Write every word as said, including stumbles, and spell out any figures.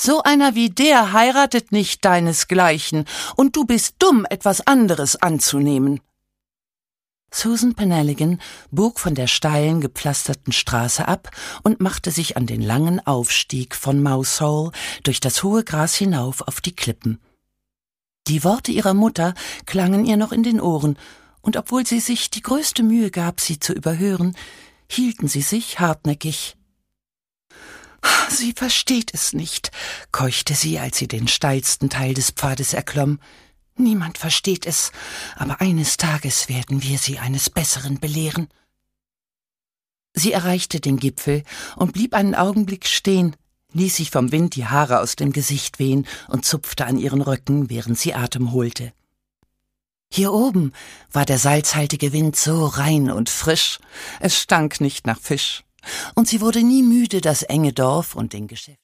So einer wie der heiratet nicht deinesgleichen, und du bist dumm, etwas anderes anzunehmen.« Susan Penhaligon bog von der steilen, gepflasterten Straße ab und machte sich an den langen Aufstieg von Mouse Hole durch das hohe Gras hinauf auf die Klippen. Die Worte ihrer Mutter klangen ihr noch in den Ohren, und obwohl sie sich die größte Mühe gab, sie zu überhören, hielten sie sich hartnäckig. »Sie versteht es nicht«, keuchte sie, als sie den steilsten Teil des Pfades erklomm. »Niemand versteht es, aber eines Tages werden wir sie eines Besseren belehren.« Sie erreichte den Gipfel und blieb einen Augenblick stehen, ließ sich vom Wind die Haare aus dem Gesicht wehen und zupfte an ihren Röcken, während sie Atem holte. Hier oben war der salzhaltige Wind so rein und frisch, es stank nicht nach Fisch, und sie wurde nie müde, das enge Dorf und den Geschäft